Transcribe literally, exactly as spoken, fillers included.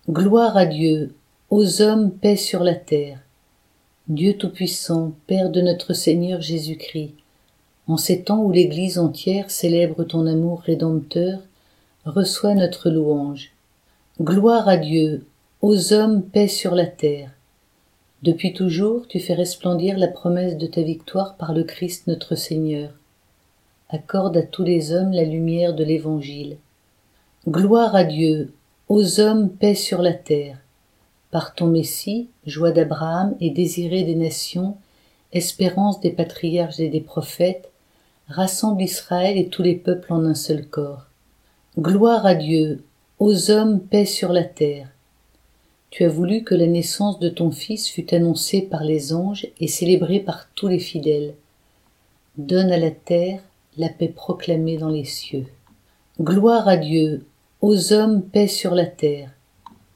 Gloire à Dieu, aux hommes paix sur la terre. Dieu Tout-Puissant, Père de notre Seigneur Jésus-Christ, en ces temps où l'Église entière célèbre ton amour rédempteur, reçois notre louange. Gloire à Dieu, aux hommes paix sur la terre. Depuis toujours, tu fais resplendir la promesse de ta victoire par le Christ notre Seigneur. Accorde à tous les hommes la lumière de l'Évangile. Gloire à Dieu, aux hommes paix sur la terre. Par ton Messie, joie d'Abraham et désiré des nations, espérance des patriarches et des prophètes, rassemble Israël et tous les peuples en un seul corps. Gloire à Dieu, aux hommes paix sur la terre. Tu as voulu que la naissance de ton Fils fût annoncée par les anges et célébrée par tous les fidèles. Donne à la terre la paix proclamée dans les cieux. Gloire à Dieu, aux hommes paix sur la terre.